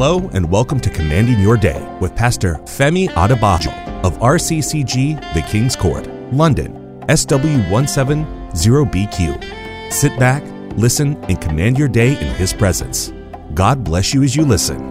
Hello and welcome to Commanding Your Day with Pastor Femi Adebajo of RCCG The King's Court, London, SW170BQ. Sit back, listen, and command your day in His presence. God bless you as you listen.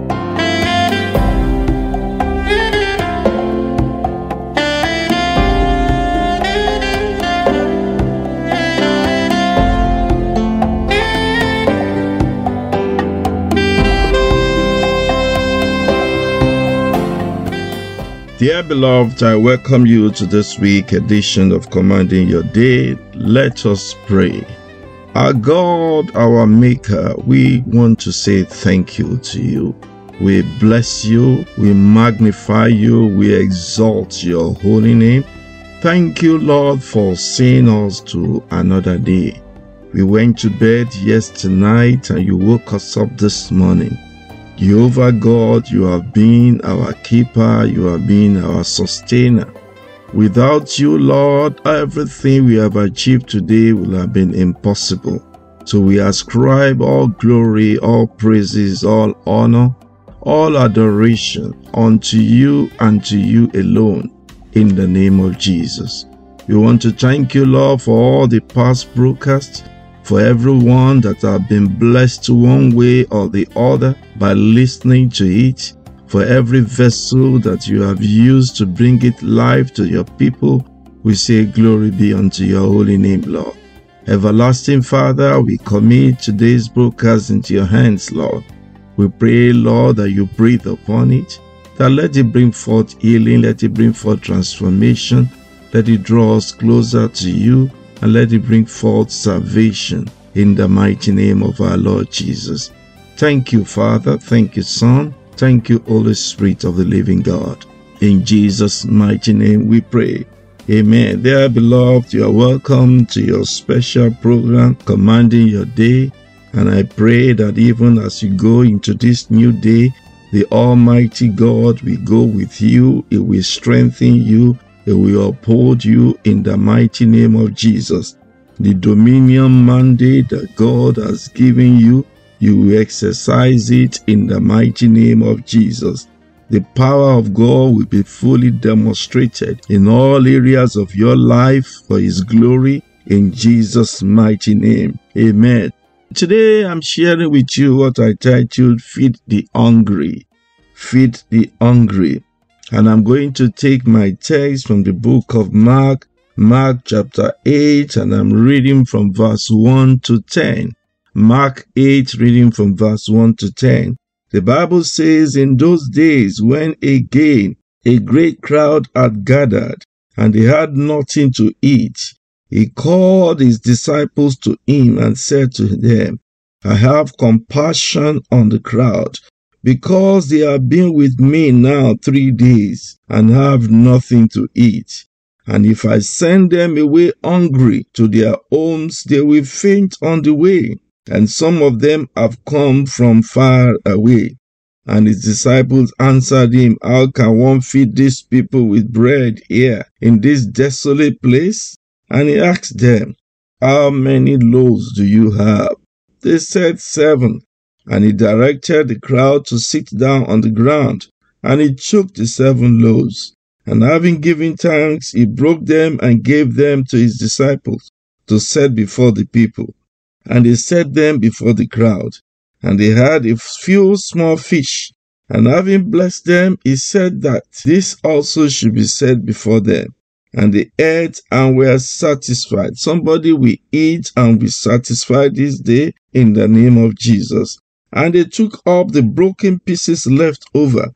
Dear beloved, I welcome you to this week's edition of Commanding Your Day. Let us pray. Our God, our Maker, we want to say thank you to you. We bless you, we magnify you, we exalt your holy name. Thank you, Lord, for seeing us to another day. We went to bed yesterday night and you woke us up this morning. Jehovah God, you have been our keeper, you have been our sustainer. Without you, Lord, everything we have achieved today will have been impossible. So we ascribe all glory, all praises, all honor, all adoration unto you and to you alone, in the name of Jesus. We want to thank you, Lord, for all the past broadcasts, for everyone that have been blessed one way or the other by listening to it, for every vessel that you have used to bring it life to your people, we say glory be unto your holy name, Lord. Everlasting Father, we commit today's broadcast into your hands, Lord. We pray, Lord, that you breathe upon it, that let it bring forth healing, let it bring forth transformation, let it draw us closer to you, and let it bring forth salvation in the mighty name of our Lord Jesus. Thank you, Father. Thank you, Son. Thank you, Holy Spirit of the living God. In Jesus' mighty name we pray. Amen. Dear beloved, you are welcome to your special program, Commanding Your Day. And I pray that even as you go into this new day, the Almighty God will go with you. It will strengthen you. It will uphold you in the mighty name of Jesus. The dominion mandate that God has given you, you will exercise it in the mighty name of Jesus. The power of God will be fully demonstrated in all areas of your life for His glory in Jesus' mighty name. Amen. Today I'm sharing with you what I titled Feed the Hungry. Feed the Hungry. And I'm going to take my text from the book of Mark chapter 8, and I'm reading from verse 1 to 10. Mark 8, reading from verse 1 to 10. The Bible says, in those days when again a great crowd had gathered, and they had nothing to eat, He called His disciples to Him and said to them, I have compassion on the crowd, because they have been with me now 3 days and have nothing to eat. And if I send them away hungry to their homes, they will faint on the way. And some of them have come from far away. And His disciples answered Him, how can one feed these people with bread here in this desolate place? And He asked them, how many loaves do you have? They said 7. And He directed the crowd to sit down on the ground. And He took the 7 loaves. And having given thanks, He broke them and gave them to His disciples to set before the people. And He set them before the crowd. And they had a few small fish. And having blessed them, He said that this also should be set before them. And they ate and were satisfied. Somebody will eat and be satisfied this day in the name of Jesus. And they took up the broken pieces left over,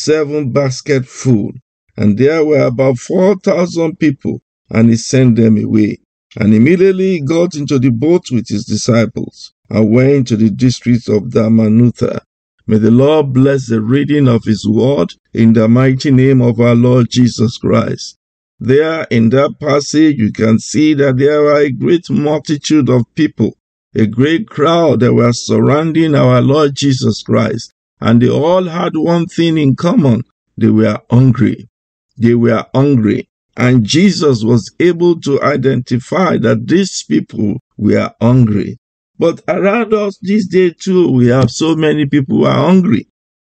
7 baskets full. And there were about 4,000 people, and He sent them away. And immediately He got into the boat with His disciples, and went to the district of Dalmanutha. May the Lord bless the reading of His word in the mighty name of our Lord Jesus Christ. There in that passage you can see that there were a great multitude of people, a great crowd that were surrounding our Lord Jesus Christ, and they all had one thing in common. They were hungry. They were hungry. And Jesus was able to identify that these people were hungry. But around us this day too, we have so many people who are hungry.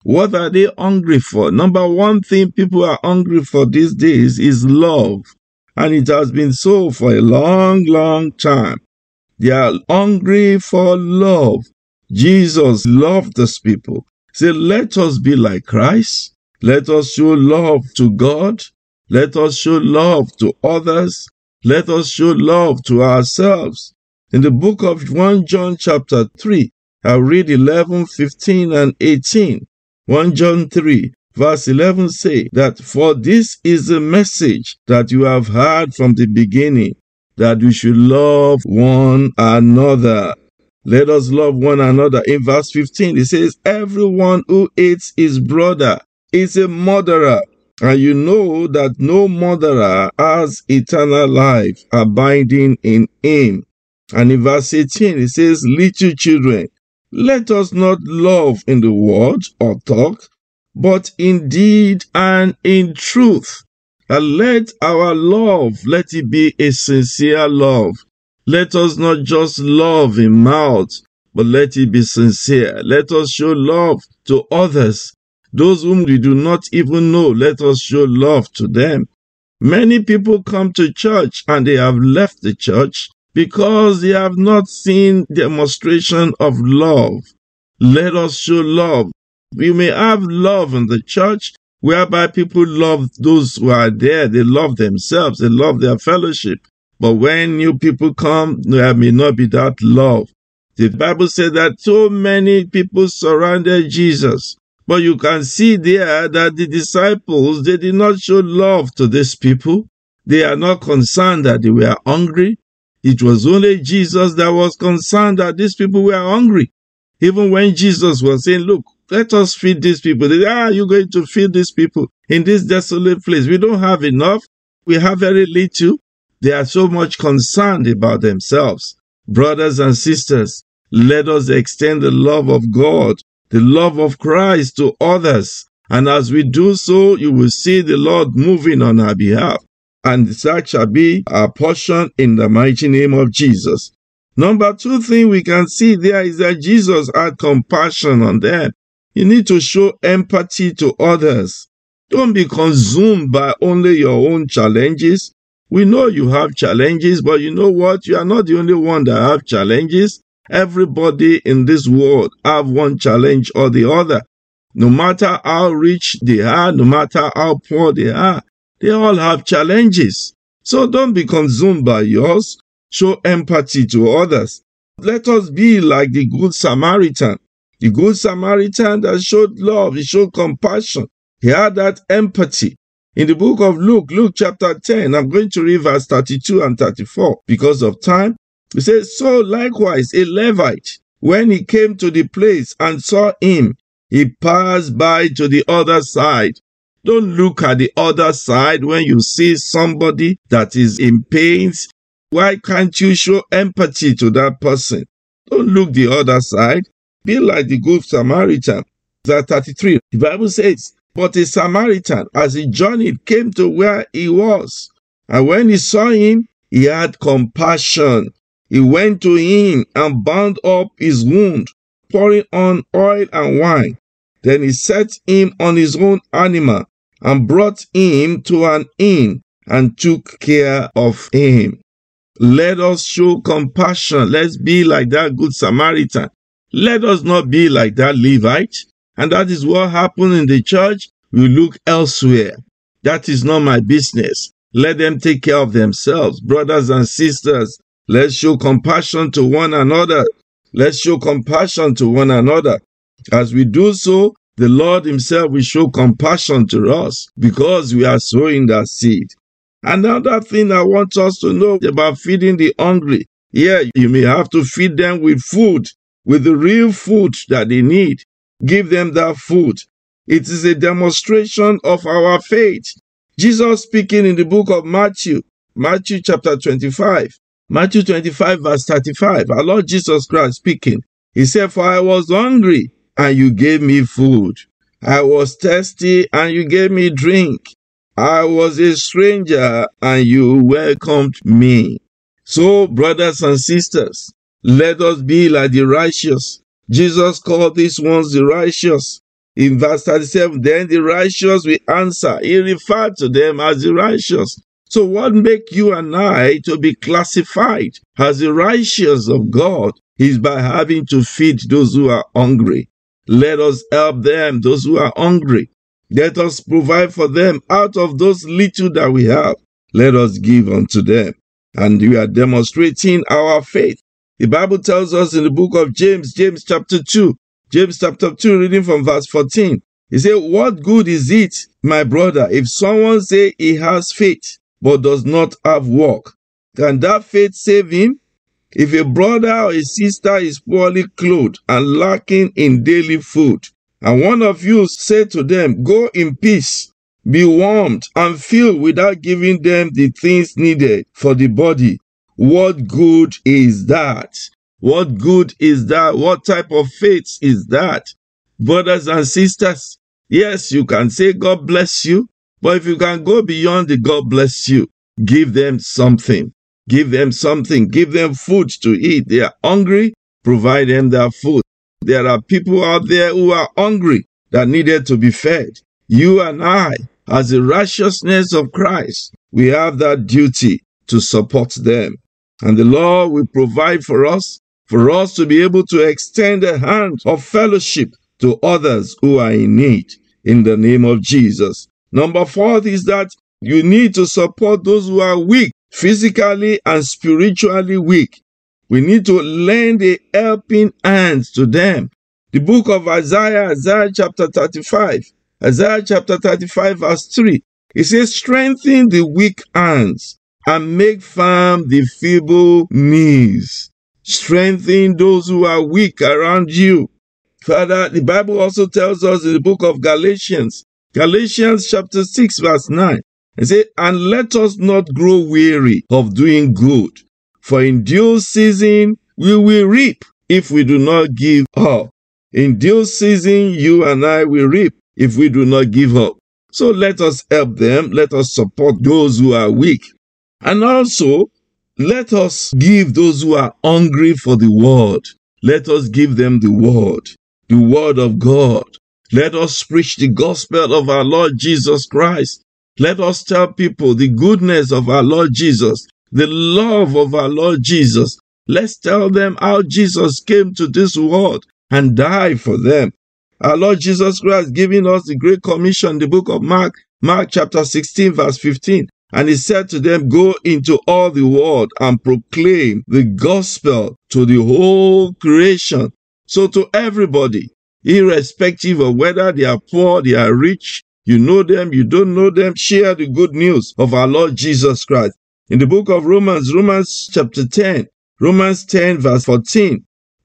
What are they hungry for? Number one thing people are hungry for these days is love. And it has been so for a long, long time. They are hungry for love. Jesus loved these people. Say, let us be like Christ. Let us show love to God. Let us show love to others. Let us show love to ourselves. In the book of 1 John chapter 3, I'll read 11, 15, and 18. 1 John 3, verse 11 say that, for this is the message that you have heard from the beginning, that we should love one another. Let us love one another. In verse 15, it says, everyone who hates his brother is a murderer, and you know that no murderer has eternal life abiding in him. And in verse 18, it says, little children, let us not love in the word or talk, but in deed and in truth. And let our love, let it be a sincere love. Let us not just love in mouth, but let it be sincere. Let us show love to others. Those whom we do not even know, let us show love to them. Many people come to church and they have left the church because they have not seen demonstration of love. Let us show love. We may have love in the church, whereby people love those who are there. They love themselves. They love their fellowship. But when new people come, there may not be that love. The Bible said that so many people surrounded Jesus. But you can see there that the disciples, they did not show love to these people. They are not concerned that they were hungry. It was only Jesus that was concerned that these people were hungry. Even when Jesus was saying, look, let us feed these people. They said, you're going to feed these people in this desolate place. We don't have enough. We have very little. They are so much concerned about themselves. Brothers and sisters, let us extend the love of God, the love of Christ to others. And as we do so, you will see the Lord moving on our behalf. And that shall be our portion in the mighty name of Jesus. Number two thing we can see there is that Jesus had compassion on them. You need to show empathy to others. Don't be consumed by only your own challenges. We know you have challenges, but you know what? You are not the only one that have challenges. Everybody in this world have one challenge or the other. No matter how rich they are, no matter how poor they are, they all have challenges. So don't be consumed by yours. Show empathy to others. Let us be like the Good Samaritan. The Good Samaritan that showed love, he showed compassion. He had that empathy. In the book of Luke, Luke chapter 10, I'm going to read verse 32 and 34 because of time. It says, so likewise a Levite, when he came to the place and saw him, he passed by to the other side. Don't look at the other side when you see somebody that is in pains. Why can't you show empathy to that person? Don't look the other side. Be like the Good Samaritan. Verse 33, the Bible says, but a Samaritan, as he journeyed, came to where he was. And when he saw him, he had compassion. He went to him and bound up his wound, pouring on oil and wine. Then he set him on his own animal and brought him to an inn and took care of him. Let us show compassion. Let's be like that Good Samaritan. Let us not be like that Levite. And that is what happened in the church. We look elsewhere. That is not my business. Let them take care of themselves. Brothers and sisters, let's show compassion to one another. Let's show compassion to one another. As we do so, the Lord himself will show compassion to us because we are sowing that seed. Another thing I want us to know about feeding the hungry. Yeah, you may have to feed them with food, with the real food that they need. Give them that food. It is a demonstration of our faith. Jesus speaking in the book of Matthew chapter 25. Matthew 25 verse 35. Our Lord Jesus Christ speaking. He said, for I was hungry and you gave me food. I was thirsty and you gave me drink. I was a stranger and you welcomed me. So, brothers and sisters, let us be like the righteous. Jesus called these ones the righteous. In verse 37, then the righteous will answer. He referred to them as the righteous. So what makes you and I to be classified as the righteous of God is by having to feed those who are hungry. Let us help them, those who are hungry. Let us provide for them out of those little that we have. Let us give unto them. And we are demonstrating our faith. The Bible tells us in the book of James chapter 2, reading from verse 14. He said, what good is it, my brother, if someone say he has faith, but does not have work? Can that faith save him? If a brother or a sister is poorly clothed and lacking in daily food, and one of you say to them, go in peace, be warmed and filled without giving them the things needed for the body, what good is that? What good is that? What type of faith is that? Brothers and sisters, yes, you can say God bless you, but if you can go beyond the God bless you, give them something. Give them something. Give them food to eat. They are hungry, provide them their food. There are people out there who are hungry that needed to be fed. You and I, as the righteousness of Christ, we have that duty to support them. And the Lord will provide for us to be able to extend a hand of fellowship to others who are in need, in the name of Jesus. Number 4 is that you need to support those who are weak, physically and spiritually weak. We need to lend a helping hand to them. The book of Isaiah chapter 35, verse 3, it says, strengthen the weak hands and make firm the feeble knees. Strengthen those who are weak around you. Father, the Bible also tells us in the book of Galatians chapter 6, verse 9, it says, and let us not grow weary of doing good, for in due season we will reap if we do not give up. In due season, you and I will reap if we do not give up. So let us help them. Let us support those who are weak. And also, let us give those who are hungry for the word. Let us give them the word of God. Let us preach the gospel of our Lord Jesus Christ. Let us tell people the goodness of our Lord Jesus, the love of our Lord Jesus. Let's tell them how Jesus came to this world and died for them. Our Lord Jesus Christ giving us the Great Commission, the book of Mark chapter 16, verse 15. And he said to them, go into all the world and proclaim the gospel to the whole creation. So to everybody, irrespective of whether they are poor, they are rich, you know them, you don't know them, share the good news of our Lord Jesus Christ. In the book of Romans chapter 10, Romans 10 verse 14,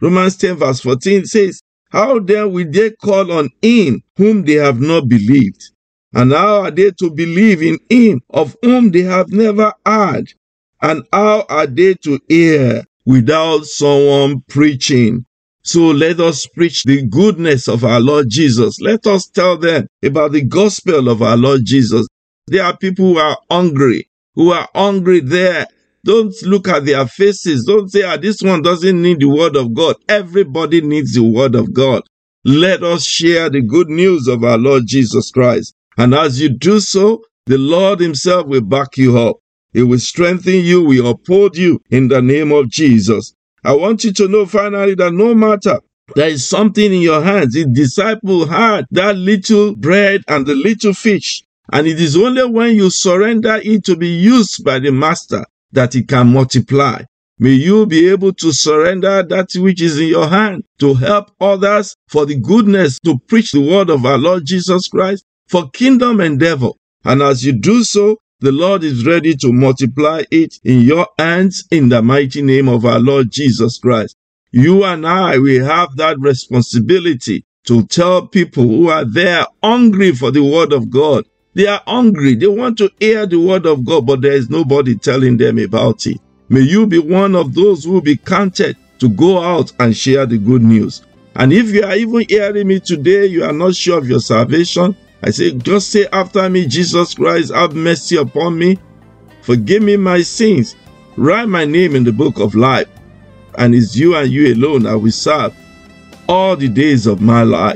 says, how then will they call on him whom they have not believed? And how are they to believe in him of whom they have never heard? And how are they to hear without someone preaching? So let us preach the goodness of our Lord Jesus. Let us tell them about the gospel of our Lord Jesus. There are people who are hungry there. Don't look at their faces. Don't say, this one doesn't need the word of God. Everybody needs the word of God. Let us share the good news of our Lord Jesus Christ. And as you do so, the Lord himself will back you up. He will strengthen you, will uphold you in the name of Jesus. I want you to know finally that no matter there is something in your hands, the disciple had that little bread and the little fish. And it is only when you surrender it to be used by the master that it can multiply. May you be able to surrender that which is in your hand to help others for the goodness to preach the word of our Lord Jesus Christ for kingdom endeavor. And as you do so, the Lord is ready to multiply it in your hands in the mighty name of our Lord Jesus Christ. You and I, we have that responsibility to tell people who are there hungry for the word of God. They are hungry. They want to hear the word of God, but there is nobody telling them about it. May you be one of those who will be counted to go out and share the good news. And if you are even hearing me today, you are not sure of your salvation, I say, just say after me, Jesus Christ, have mercy upon me. Forgive me my sins. Write my name in the book of life. And it's you and you alone I will serve all the days of my life.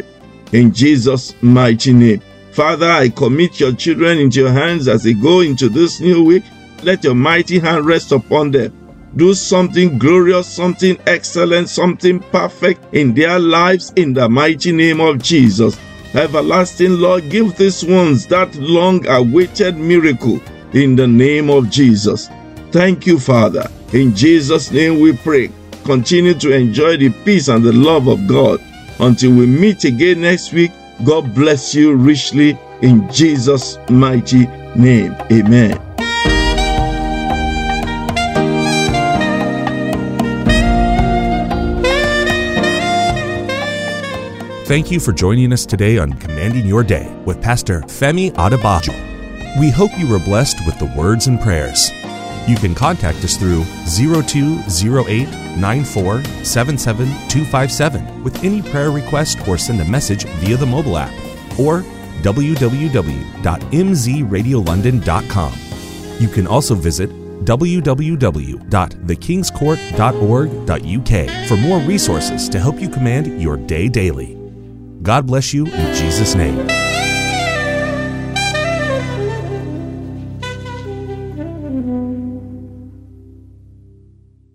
in Jesus' mighty name. Father, I commit your children into your hands as they go into this new week. Let your mighty hand rest upon them. Do something glorious, something excellent, something perfect in their lives in the mighty name of Jesus. Everlasting Lord, give these ones that long-awaited miracle in the name of Jesus. Thank you, Father. In Jesus' name we pray. Continue to enjoy the peace and the love of God. Until we meet again next week, God bless you richly in Jesus' mighty name. Amen. Thank you for joining us today on Commanding Your Day with Pastor Femi Adebajo. We hope you were blessed with the words and prayers. You can contact us through 0208-9477-257 with any prayer request or send a message via the mobile app or www.mzradiolondon.com. You can also visit www.thekingscourt.org.uk for more resources to help you command your day daily. God bless you in Jesus' name.